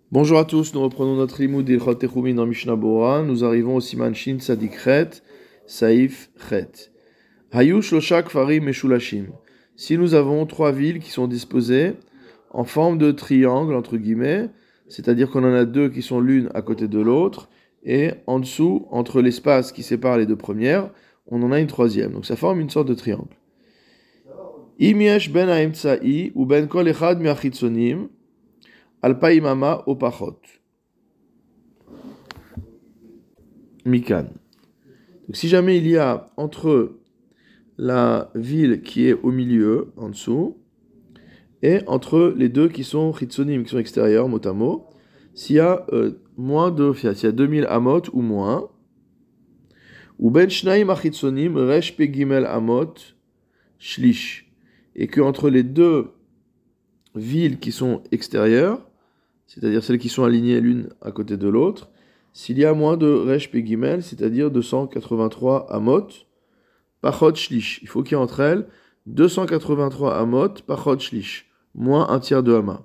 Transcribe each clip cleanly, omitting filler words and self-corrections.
Bonjour à tous, nous reprenons notre limoud d'Ilchot Techumin dans Mishnah Bora. Nous arrivons au Siman Shin Tzadik Chet, Saïf Chet. Hayu Shlosha Kfarim Meshulashim. Si nous avons trois villes qui sont disposées en forme de triangle, entre guillemets, c'est-à-dire qu'on en a deux qui sont l'une à côté de l'autre, et en dessous, entre l'espace qui sépare les deux premières, on en a une troisième. Donc ça forme une sorte de triangle. Imiesh ben ha'emtsa'i ou ben kol echad me'achitzonim Alpaimama opachot. Mikan. Donc si jamais il y a entre la ville qui est au milieu, en dessous, et entre les deux qui sont chitsonim, qui sont extérieurs, mot à mot, s'il y a s'il y a 2000 amot ou moins, ou ben shnaim achitsonim resh pegimel amot shlish, et que entre les deux villes qui sont extérieures, c'est-à-dire celles qui sont alignées l'une à côté de l'autre, s'il y a moins de resh pegimel, c'est-à-dire 283 amot, pachot shlish, il faut qu'il y ait entre elles 283 amot, pachot shlish, moins un tiers de hama.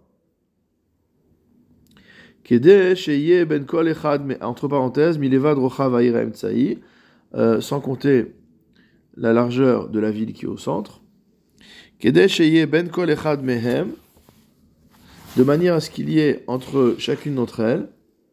Kede sheye ben kol echad, entre parenthèses, milevad rochav ha'ira emtsa'i, sans compter la largeur de la ville qui est au centre. Kede sheye ben kol echad mehem, de manière à ce qu'il y ait entre chacune d'entre elles,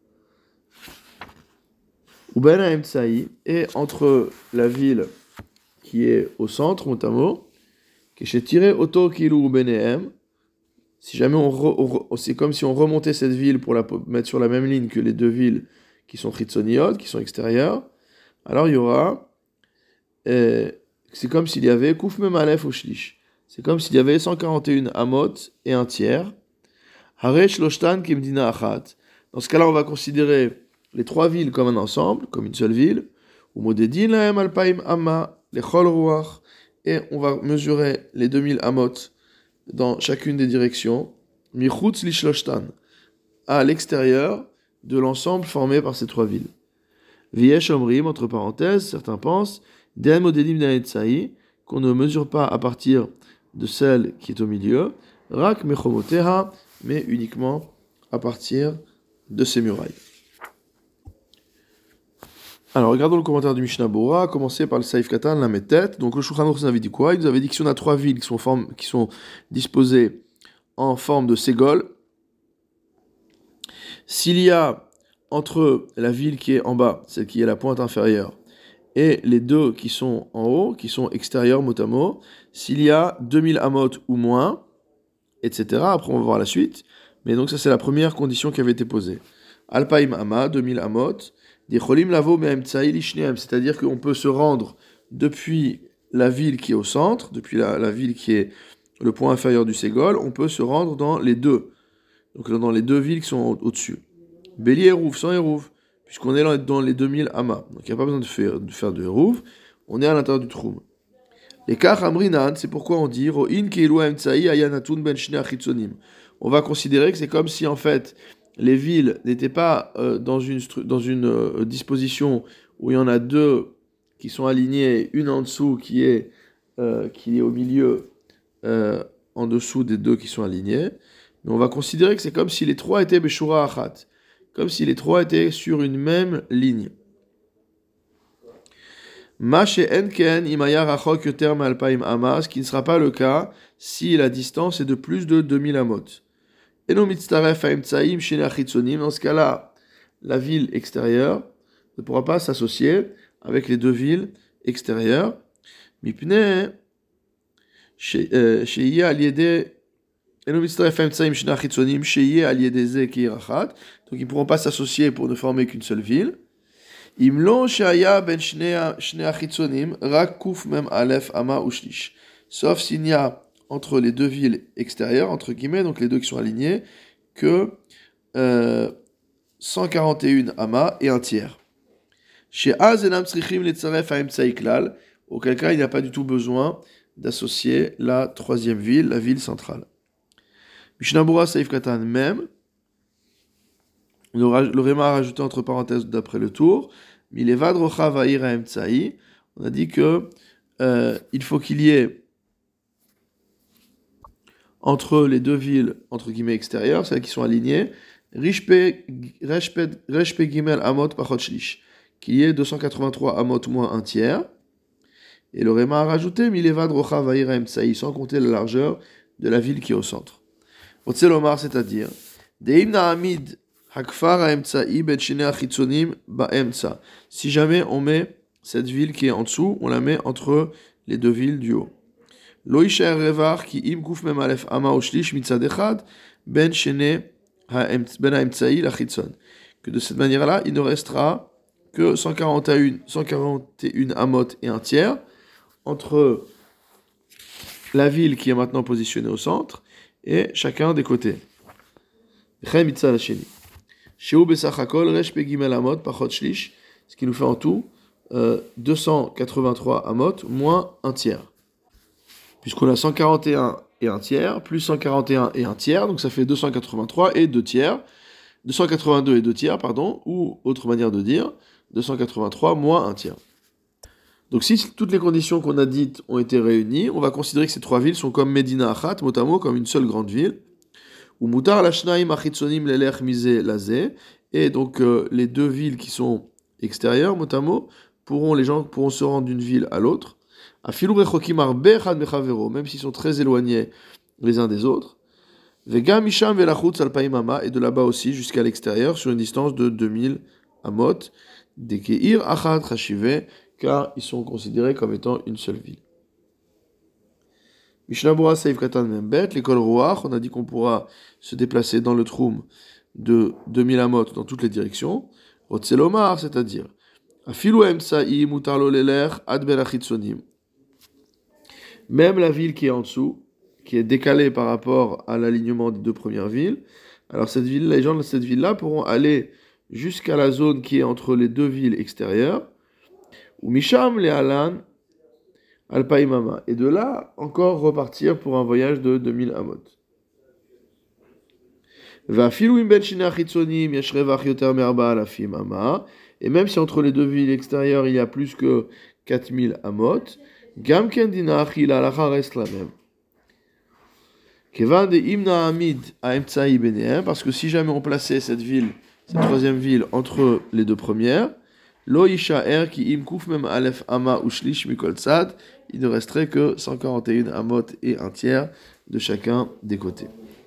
ou ben ha'emtsa'i, et entre la ville qui est au centre, mot à mot, que j'ai tiré auto kilou benehem. Si jamais c'est comme si on remontait cette ville pour la mettre sur la même ligne que les deux villes qui sont chitsoniot, qui sont extérieures, alors il y aura, c'est comme s'il y avait kouf mem alef ou shlish. C'est comme s'il y avait 141 amot et un tiers. Haresh loshtan kimdina achat. Dans ce cas-là, on va considérer les trois villes comme un ensemble, comme une seule ville. Ou modedin lahem alpaim amma lechol ruach. Et on va mesurer les 2000 amot dans chacune des directions. Michutz lishloshtan. À l'extérieur de l'ensemble formé par ces trois villes. Viesh omrim, entre parenthèses, certains pensent, den modedim d'anetsaï, qu'on ne mesure pas à partir de celle qui est au milieu, rak mechomoteha, mais uniquement à partir de ces murailles. Alors, regardons le commentaire du Mishnah Bora, à commencer par le Saïf Katan, la Metet. Donc, le Shulchan Aruch nous avait dit quoi? Il nous avait dit que si on a trois villes qui sont disposées en forme de ségol, s'il y a entre la ville qui est en bas, celle qui est la pointe inférieure, et les deux qui sont en haut, qui sont extérieurs mot à mot, s'il y a 2000 amot ou moins, etc. Après, on va voir la suite. Mais donc, ça, c'est la première condition qui avait été posée. Alpaim ama, 2000 amot, des cholim lavo me'emtsa'i lishneem, c'est-à-dire qu'on peut se rendre depuis la ville qui est au centre, depuis la ville qui est le point inférieur du ségol, on peut se rendre dans les deux. Donc, dans les deux villes qui sont au-dessus. Béli Hérouv, sans Hérouv, puisqu'on est dans les 2000 amas. Donc, il n'y a pas besoin de faire de Hérouv, on est à l'intérieur du Troum. Les Kach Amrinan, c'est pourquoi on dit Ro'in Keilu Emtsa'i Ayanatun Ben Shne Achitzonim. On va considérer que c'est comme si en fait les villes n'étaient pas dans une disposition où il y en a deux qui sont alignées, une en dessous qui est au milieu, en dessous des deux qui sont alignés. Mais on va considérer que c'est comme si les trois étaient Beshura Achat, comme si les trois étaient sur une même ligne. Ce qui ne sera pas le cas si la distance est de plus de 2000 amot. Et non mitztaref ha'emtsaim shene achitzonim. Dans ce cas-là, la ville extérieure ne pourra pas s'associer avec les deux villes extérieures. Mipnei sheyeh al yedei et non mitztaref ha'emtsaim shene achitzonim sheyeh al yedei ze keir achat. Donc ils ne pourront pas s'associer pour ne former qu'une seule ville. Imlon shaya ben shne achitzonim rak kuf mem alef ama ou shlish. Sauf s'il n'y a entre les deux villes extérieures, entre guillemets, donc les deux qui sont alignés, que 141 amas et un tiers. Chez Azenam Tzrichim Letzaref Haemtsa'i Klal, auquel cas il n'y a pas du tout besoin d'associer la troisième ville, la ville centrale. Mishnah Bora Saif Katan même, le Réma a rajouté entre parenthèses d'après le tour, Milevad Rochav Ha'ira Haemtsa'i, on a dit que il faut qu'il y ait entre les deux villes, entre guillemets, extérieures, celles qui sont alignées, Reshpe Gimel Amot Pachot Shlish, qui est 283 Amot moins un tiers. Et le Réma a rajouté Milevad Rocha Vaïra Emtsaï, sans compter la largeur de la ville qui est au centre. Otselomar, c'est-à-dire Deimna Amid Hakfar Emtsaï Bet Shine Achitzonim Baemtsa. Si jamais on met cette ville qui est en dessous, on la met entre les deux villes du haut. Loisha Revar qui im Kuf Mem Alef Ama Oshlish Mitzad Echad Ben Shene Ben Haemtsaï Lachitzon. Que de cette manière-là, il ne restera que 141 amot et un tiers entre la ville qui est maintenant positionnée au centre et chacun des côtés. Ce qui nous fait en tout 283 amot moins un tiers. Puisqu'on a 141 et un tiers, plus 141 et un tiers, donc ça fait 283 et 2 tiers, 282 et 2 tiers, pardon, ou autre manière de dire, 283 moins un tiers. Donc si toutes les conditions qu'on a dites ont été réunies, on va considérer que ces trois villes sont comme Medina Achat, mot à mot, comme une seule grande ville, ou Mutar Lashnaim Achitzonim Lelech Mize Lazé, et donc les deux villes qui sont extérieures, mot à mot, les gens pourront se rendre d'une ville à l'autre, Afilu Rechokim Arbe Echad Mechavero, même s'ils sont très éloignés les uns des autres, Vega Misham Velachutz Alpaim Ama, et de là-bas aussi jusqu'à l'extérieur, sur une distance de 2000 amot, des Keir Achat Chashive, car ils sont considérés comme étant une seule ville. Mishnah Bora Seif Katan Membet, l'école Roach, on a dit qu'on pourra se déplacer dans le Troum de 2000 amot dans toutes les directions. Otselomar, c'est-à-dire, Afilu Emtsa'i Mutarlo Leler Ad Belachitsonim. Même la ville qui est en dessous, qui est décalée par rapport à l'alignement des deux premières villes, alors cette ville, les gens de cette ville-là pourront aller jusqu'à la zone qui est entre les deux villes extérieures, ou Misham le Alan Alpaimama, et de là encore repartir pour un voyage de 2000 amot. Et même si entre les deux villes extérieures il y a plus que 4000 amot, Gamken Dinachi la halacha reste la même. Kevan de Imna Amid à Emtsaï Benehem, parce que si jamais on plaçait cette troisième ville entre les deux premières, Lo Yishaer ki im kuf mem alef ama ushlish mikol tzad, il ne resterait que 141 amot et un tiers de chacun des côtés.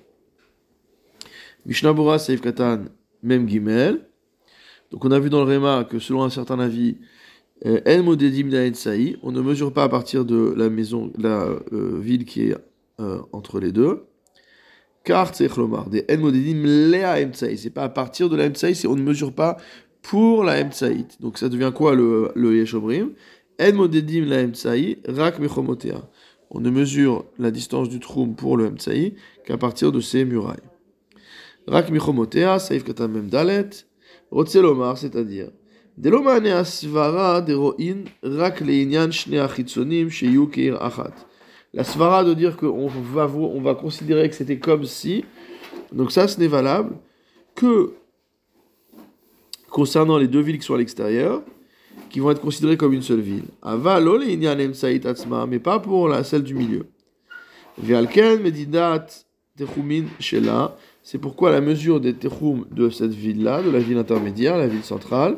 Mishnah Bora Seif Katan Mem Gimel. Donc on a vu dans le Réma que selon un certain avis, En Modedim da Emtsaï, on ne mesure pas à partir de la ville qui est entre les deux. Car tzech lomar des En Modedim lea Emtsaï, c'est pas à partir de la Emtsaï, on ne mesure pas pour la Emtsaït. Donc ça devient quoi le Yeshomrim? En modedim la Emtsaï, rak mechomotea. On ne mesure la distance du Troum pour le Emtsaï qu'à partir de ses murailles. Rak mechomotea, saif katan mem dalet, rotzelomar, c'est-à-dire, delomane asvara deroin rak leinyan shne achitzonim sheyu keir achat. La svara de dire qu'on va considérer que c'était comme si, donc ça ce n'est valable que concernant les deux villes qui sont à l'extérieur, qui vont être considérées comme une seule ville. Avalo le inyan emtsaït atzma, mais pas pour celle du milieu. Ve'alken medidat techumin shela, c'est pourquoi la mesure des techum de cette ville-là, de la ville intermédiaire, la ville centrale,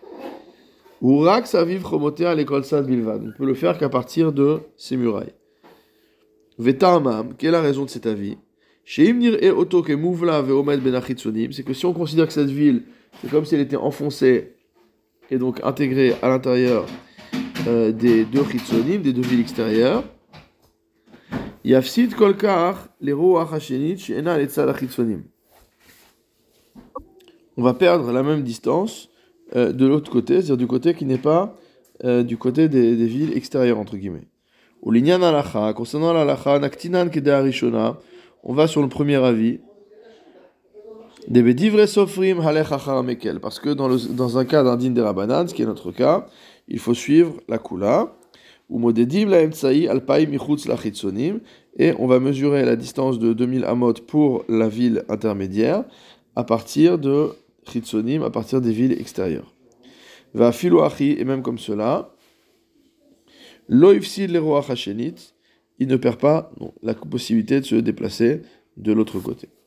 urak saviv chomotea l'école sad bilvad, on peut le faire qu'à partir de ses murailles. Ve'tamam, quelle est la raison de cet avis? Sheim nir'e oto ke muvla ve'omed ben achitzonim, c'est que si on considère que cette ville c'est comme si elle était enfoncée et donc intégrée à l'intérieur des deux chitzonim, des deux villes extérieures. Yafsid kolkar les roach hashenit she'ena letzad hachitzonim. On va perdre la même distance de l'autre côté, c'est-à-dire du côté qui n'est pas du côté des villes extérieures entre guillemets. Ou l'inyan halacha, concernant l'halacha, naktinan kedea rishona, on va sur le premier avis. Parce que dans un cas d'un din des Rabbanan, ce qui est notre cas, il faut suivre la Kula, et on va mesurer la distance de 2000 amot pour la ville intermédiaire à partir de Chitzonim, à partir des villes extérieures. Va filoachi, et même comme cela, loifsid le roach hashenit, il ne perd pas la possibilité de se déplacer de l'autre côté.